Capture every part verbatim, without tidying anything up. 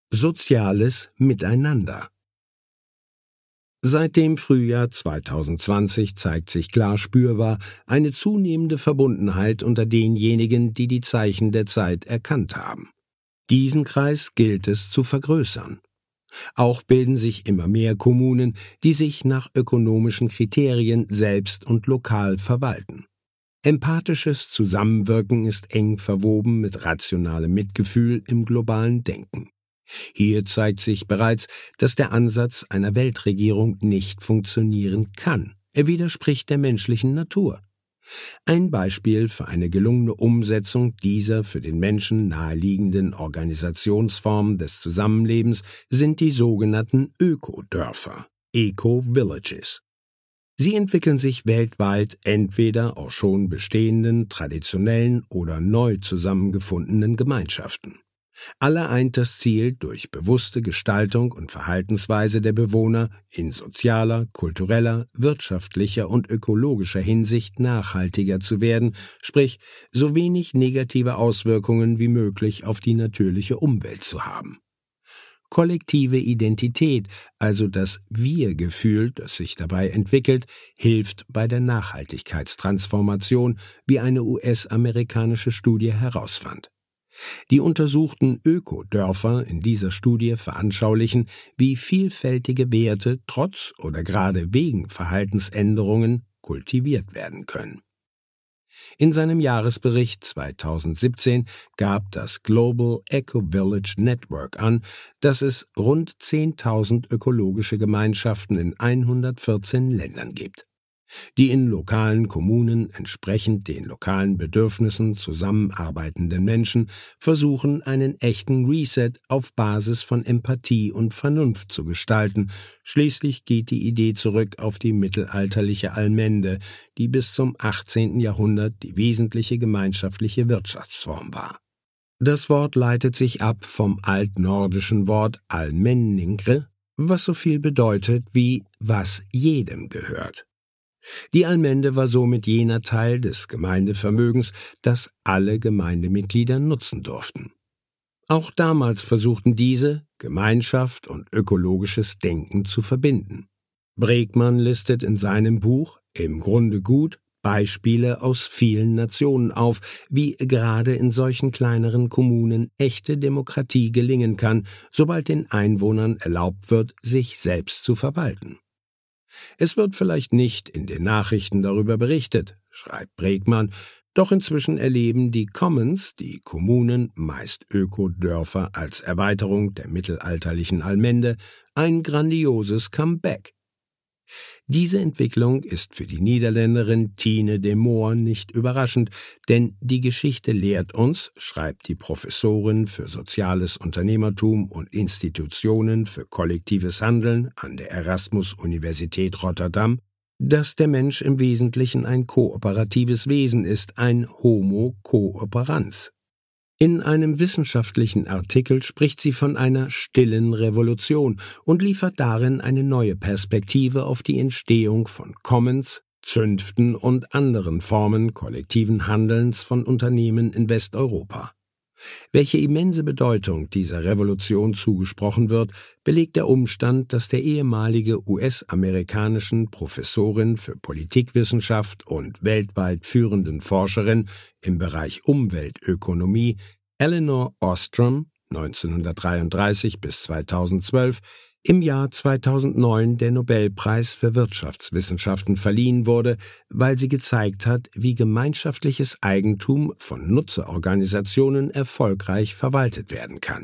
Soziales Miteinander. Seit dem Frühjahr zweitausendzwanzig zeigt sich klar spürbar eine zunehmende Verbundenheit unter denjenigen, die die Zeichen der Zeit erkannt haben. Diesen Kreis gilt es zu vergrößern. Auch bilden sich immer mehr Kommunen, die sich nach ökonomischen Kriterien selbst und lokal verwalten. Empathisches Zusammenwirken ist eng verwoben mit rationalem Mitgefühl im globalen Denken. Hier zeigt sich bereits, dass der Ansatz einer Weltregierung nicht funktionieren kann. Er widerspricht der menschlichen Natur. Ein Beispiel für eine gelungene Umsetzung dieser für den Menschen naheliegenden Organisationsform des Zusammenlebens sind die sogenannten Ökodörfer, Eco-Villages. Sie entwickeln sich weltweit entweder aus schon bestehenden, traditionellen oder neu zusammengefundenen Gemeinschaften. Alle eint das Ziel, durch bewusste Gestaltung und Verhaltensweise der Bewohner in sozialer, kultureller, wirtschaftlicher und ökologischer Hinsicht nachhaltiger zu werden, sprich so wenig negative Auswirkungen wie möglich auf die natürliche Umwelt zu haben. Kollektive Identität, also das Wir-Gefühl, das sich dabei entwickelt, hilft bei der Nachhaltigkeitstransformation, wie eine U S-amerikanische Studie herausfand. Die untersuchten Ökodörfer in dieser Studie veranschaulichen, wie vielfältige Werte trotz oder gerade wegen Verhaltensänderungen kultiviert werden können. In seinem Jahresbericht zweitausendsiebzehn gab das Global Eco-Village Network an, dass es rund zehntausend ökologische Gemeinschaften in hundertvierzehn Ländern gibt. Die in lokalen Kommunen entsprechend den lokalen Bedürfnissen zusammenarbeitenden Menschen versuchen, einen echten Reset auf Basis von Empathie und Vernunft zu gestalten. Schließlich geht die Idee zurück auf die mittelalterliche Allmende, die bis zum achtzehnten Jahrhundert die wesentliche gemeinschaftliche Wirtschaftsform war. Das Wort leitet sich ab vom altnordischen Wort almenningre, was so viel bedeutet wie was jedem gehört. Die Allmende war somit jener Teil des Gemeindevermögens, das alle Gemeindemitglieder nutzen durften. Auch damals versuchten diese, Gemeinschaft und ökologisches Denken zu verbinden. Bregmann listet in seinem Buch Im Grunde gut Beispiele aus vielen Nationen auf, wie gerade in solchen kleineren Kommunen echte Demokratie gelingen kann, sobald den Einwohnern erlaubt wird, sich selbst zu verwalten. Es wird vielleicht nicht in den Nachrichten darüber berichtet, schreibt Bregmann, doch inzwischen erleben die Commons, die Kommunen, meist Ökodörfer als Erweiterung der mittelalterlichen Allmende, ein grandioses Comeback. Diese Entwicklung ist für die Niederländerin Tine de Moor nicht überraschend, denn die Geschichte lehrt uns, schreibt die Professorin für soziales Unternehmertum und Institutionen für kollektives Handeln an der Erasmus-Universität Rotterdam, dass der Mensch im Wesentlichen ein kooperatives Wesen ist, ein Homo cooperans. In einem wissenschaftlichen Artikel spricht sie von einer stillen Revolution und liefert darin eine neue Perspektive auf die Entstehung von Commons, Zünften und anderen Formen kollektiven Handelns von Unternehmen in Westeuropa. Welche immense Bedeutung dieser Revolution zugesprochen wird, belegt der Umstand, dass der ehemalige U S-amerikanischen Professorin für Politikwissenschaft und weltweit führenden Forscherin im Bereich Umweltökonomie Elinor Ostrom neunzehnhundertdreiunddreißig bis zweitausendzwölf im Jahr zweitausendneun der Nobelpreis für Wirtschaftswissenschaften verliehen wurde, weil sie gezeigt hat, wie gemeinschaftliches Eigentum von Nutzerorganisationen erfolgreich verwaltet werden kann.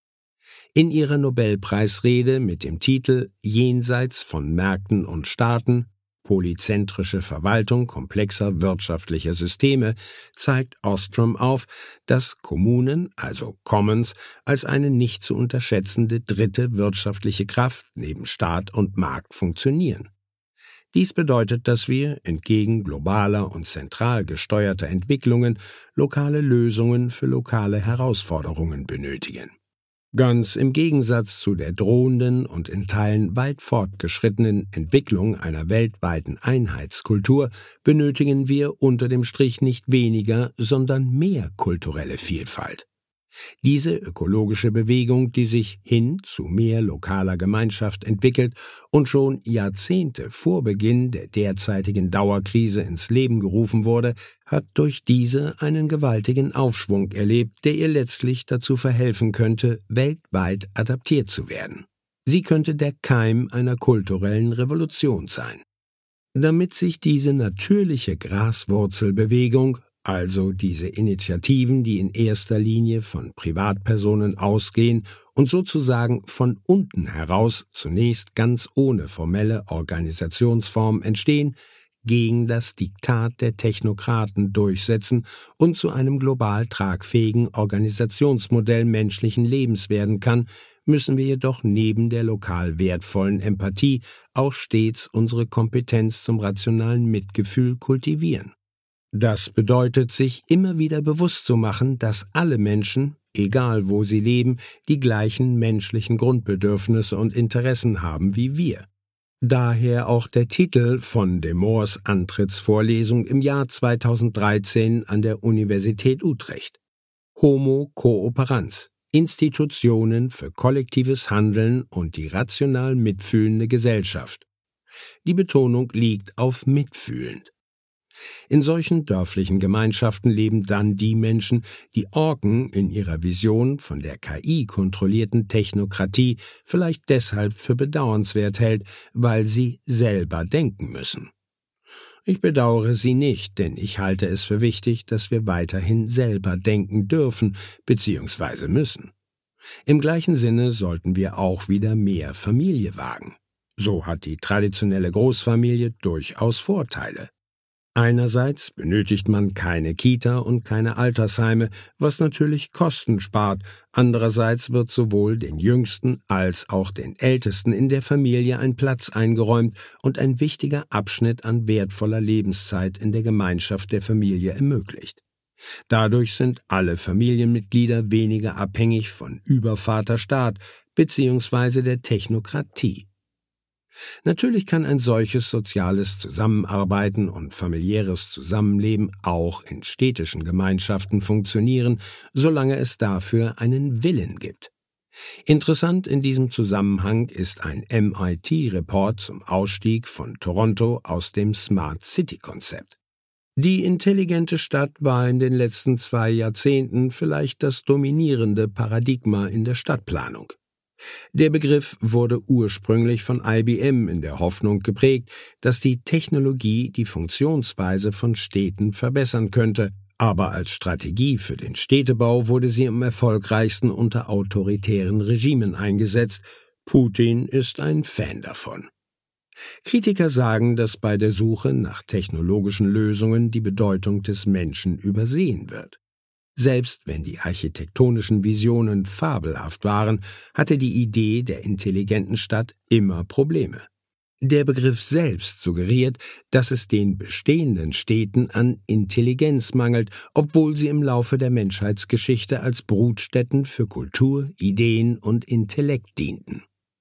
In ihrer Nobelpreisrede mit dem Titel »Jenseits von Märkten und Staaten – Polyzentrische Verwaltung komplexer wirtschaftlicher Systeme« zeigt Ostrom auf, dass Kommunen, also Commons, als eine nicht zu unterschätzende dritte wirtschaftliche Kraft neben Staat und Markt funktionieren. Dies bedeutet, dass wir, entgegen globaler und zentral gesteuerter Entwicklungen, lokale Lösungen für lokale Herausforderungen benötigen. Ganz im Gegensatz zu der drohenden und in Teilen weit fortgeschrittenen Entwicklung einer weltweiten Einheitskultur benötigen wir unter dem Strich nicht weniger, sondern mehr kulturelle Vielfalt. Diese ökologische Bewegung, die sich hin zu mehr lokaler Gemeinschaft entwickelt und schon Jahrzehnte vor Beginn der derzeitigen Dauerkrise ins Leben gerufen wurde, hat durch diese einen gewaltigen Aufschwung erlebt, der ihr letztlich dazu verhelfen könnte, weltweit adaptiert zu werden. Sie könnte der Keim einer kulturellen Revolution sein. Damit sich diese natürliche Graswurzelbewegung, also diese Initiativen, die in erster Linie von Privatpersonen ausgehen und sozusagen von unten heraus zunächst ganz ohne formelle Organisationsform entstehen, gegen das Diktat der Technokraten durchsetzen und zu einem global tragfähigen Organisationsmodell menschlichen Lebens werden kann, müssen wir jedoch neben der lokal wertvollen Empathie auch stets unsere Kompetenz zum rationalen Mitgefühl kultivieren. Das bedeutet, sich immer wieder bewusst zu machen, dass alle Menschen, egal wo sie leben, die gleichen menschlichen Grundbedürfnisse und Interessen haben wie wir. Daher auch der Titel von de Moors Antrittsvorlesung im Jahr zweitausenddreizehn an der Universität Utrecht. Homo Cooperans. Institutionen für kollektives Handeln und die rational mitfühlende Gesellschaft. Die Betonung liegt auf mitfühlend. In solchen dörflichen Gemeinschaften leben dann die Menschen, die Orken in ihrer Vision von der K I kontrollierten Technokratie vielleicht deshalb für bedauernswert hält, weil sie selber denken müssen. Ich bedauere sie nicht, denn ich halte es für wichtig, dass wir weiterhin selber denken dürfen bzw. müssen. Im gleichen Sinne sollten wir auch wieder mehr Familie wagen. So hat die traditionelle Großfamilie durchaus Vorteile. Einerseits benötigt man keine Kita und keine Altersheime, was natürlich Kosten spart. Andererseits wird sowohl den Jüngsten als auch den Ältesten in der Familie ein Platz eingeräumt und ein wichtiger Abschnitt an wertvoller Lebenszeit in der Gemeinschaft der Familie ermöglicht. Dadurch sind alle Familienmitglieder weniger abhängig von Übervaterstaat bzw. der Technokratie. Natürlich kann ein solches soziales Zusammenarbeiten und familiäres Zusammenleben auch in städtischen Gemeinschaften funktionieren, solange es dafür einen Willen gibt. Interessant in diesem Zusammenhang ist ein M I T-Report zum Ausstieg von Toronto aus dem Smart City-Konzept. Die intelligente Stadt war in den letzten zwei Jahrzehnten vielleicht das dominierende Paradigma in der Stadtplanung. Der Begriff wurde ursprünglich von I B M in der Hoffnung geprägt, dass die Technologie die Funktionsweise von Städten verbessern könnte, aber als Strategie für den Städtebau wurde sie am erfolgreichsten unter autoritären Regimen eingesetzt. Putin ist ein Fan davon. Kritiker sagen, dass bei der Suche nach technologischen Lösungen die Bedeutung des Menschen übersehen wird. Selbst wenn die architektonischen Visionen fabelhaft waren, hatte die Idee der intelligenten Stadt immer Probleme. Der Begriff selbst suggeriert, dass es den bestehenden Städten an Intelligenz mangelt, obwohl sie im Laufe der Menschheitsgeschichte als Brutstätten für Kultur, Ideen und Intellekt dienten.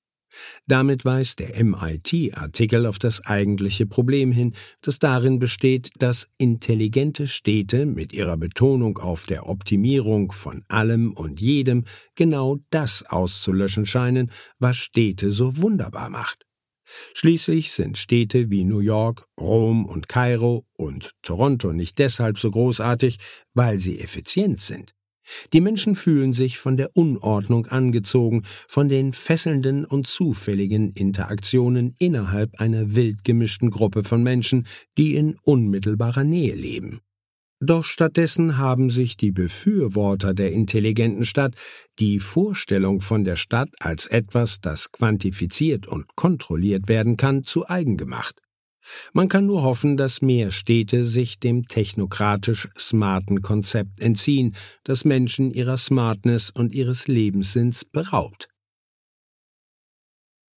Damit weist der M I T-Artikel auf das eigentliche Problem hin, das darin besteht, dass intelligente Städte mit ihrer Betonung auf der Optimierung von allem und jedem genau das auszulöschen scheinen, was Städte so wunderbar macht. Schließlich sind Städte wie New York, Rom und Kairo und Toronto nicht deshalb so großartig, weil sie effizient sind. Die Menschen fühlen sich von der Unordnung angezogen, von den fesselnden und zufälligen Interaktionen innerhalb einer wild gemischten Gruppe von Menschen, die in unmittelbarer Nähe leben. Doch stattdessen haben sich die Befürworter der intelligenten Stadt die Vorstellung von der Stadt als etwas, das quantifiziert und kontrolliert werden kann, zu eigen gemacht. Man kann nur hoffen, dass mehr Städte sich dem technokratisch smarten Konzept entziehen, das Menschen ihrer Smartness und ihres Lebenssinns beraubt.